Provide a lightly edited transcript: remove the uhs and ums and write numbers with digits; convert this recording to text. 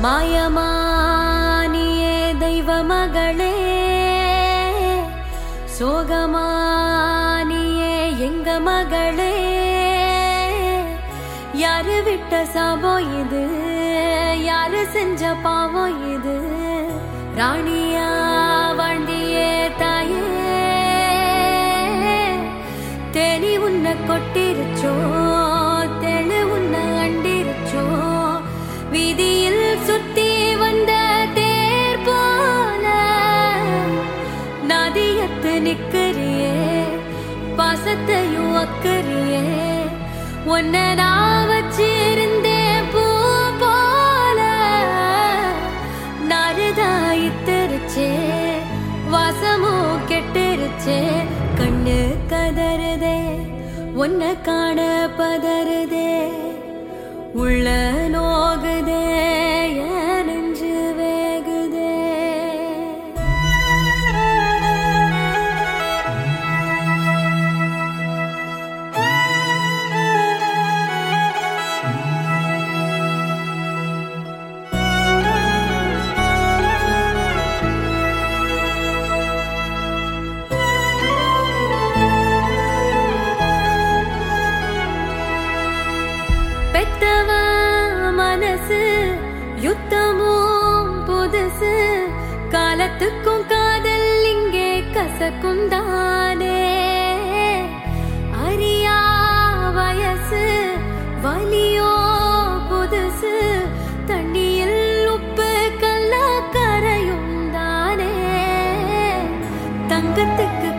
மாயமானியே தெய்வ மகளே, சோகமானியே எங்க மகளே. யாரு விட்ட சாபம் இது, யாரு செஞ்ச பாவம் இது. ராணியா வாழ்ந்தியே தாயே, தேனி உன்னை கொட்டிருச்சோ, தெளு உன்னை அண்டிருச்சோ. வீதியில் சுத்தி வந்த தேர் போல நதியத்து நிக்கிறியே, பாசத்தையும் அக்கறியே. உன்னை நான் வச்சிருந்தேன் பூ போல, நறுதாயித்திருச்சே, வாசமும் கெட்டுருச்சே. கண்ணு கதறுதே, உன்னை காண பதறுதே, உள்ள நோகுதே, என் நெஞ்சு வேகுதே. பெத்தவ மனசு யுத்தமும் புதுசு, காலத்துக்கும் காதல் இங்கே கசக்கும் தானே. அறியா வயசு வலியோ புதுசு, தண்ணியில் உப்பு கல்ல கரையும் தானே. தங்கத்துக்கு